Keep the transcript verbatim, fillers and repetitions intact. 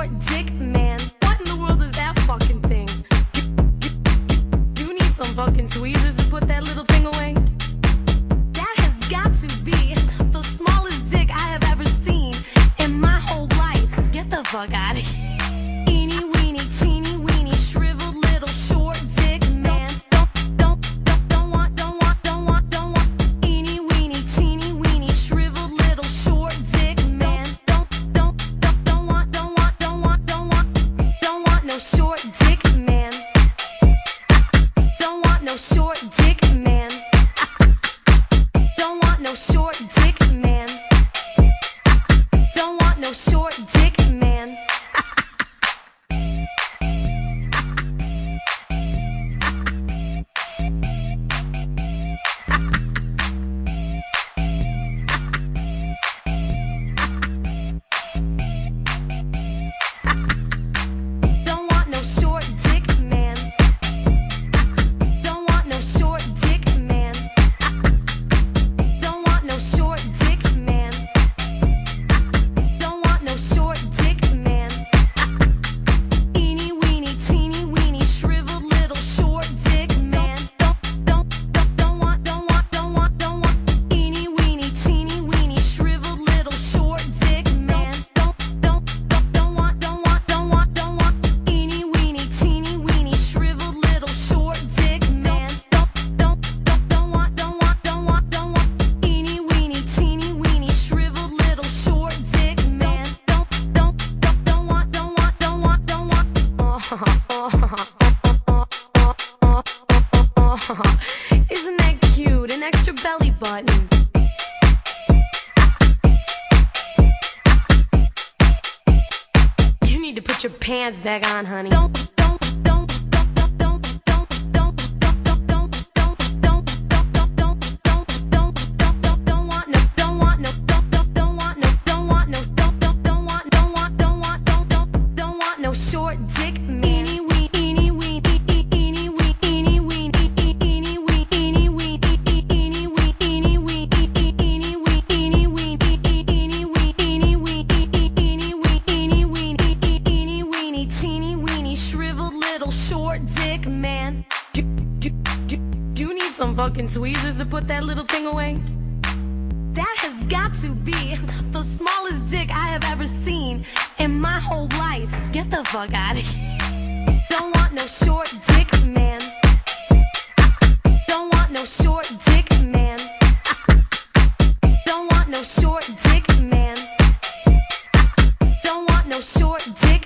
short dick, man. What in the world is that fucking thing? Do you need some fucking tweezers to put that little thing away? That has got to be the smallest dick I have ever seen in my whole life. Get the fuck out of here. Eeny weeny, teeny weeny, shriveled little short dick, man. Don't, don't, don't, don't want, don't want, don't want, don't want. Eeny weeny, teeny weeny, shriveled little short dick, man. Don't, don't, don't, don't want, don't want, don't want, don't want, don't want no short dick, man. Don't want no short dick, man. Don't want no short dick, man. Don't want no short dick, man. Don't want no short dick, man. Don't want no short dick, man. Don't want no short dick, man. Don't want no short dick, man. Eeny weeny, teeny weeny, shriveled little short dick, man. Don't, don't, don't, don't want, don't want, don't want, don't want. Eeny weeny, teeny weeny, shriveled little short dick, man. Don't, don't, don't, don't want, don't want, don't want, don't want. Eeny weeny, teeny weeny, shriveled little short dick, man. Don't, don't, don't, don't want, don't want, don't want, don't want. Eeny weeny, teeny weeny, shriveled little short dick, man. Don't, don't, don't, don't want, don't want, don't want, don't want. Isn't that cute? An extra belly button. You need to put your pants back on, honey. Don't, don't, don't, don't, don't, don't, don't, don't, don't, don't, don't, don't, don't, don't, don't, don't, don't, don't, don't want no, don't want no, don't, don't, don't want no, don't want no, don't, don't, don't want, don't want, don't want, don't, don't, don't want no short dick, man. Eeny wee, eeny wee, eeny wee, eeny wee, eeny wee, eeny wee, eeny wee, eeny wee, eeny wee, eeny wee, eeny wee, eeny wee, eeny wee, eeny wee, eeny weeny, teeny weeny, shriveled little short dick, man. Do, do, do, do you need some fucking tweezers to put that little thing away? That has got to be the smallest dick I have ever seen in my whole life. Get the fuck out of here. Don't want no short dick, man. Don't want no short dick, man. Don't want no short dick, man. Don't want no short dick.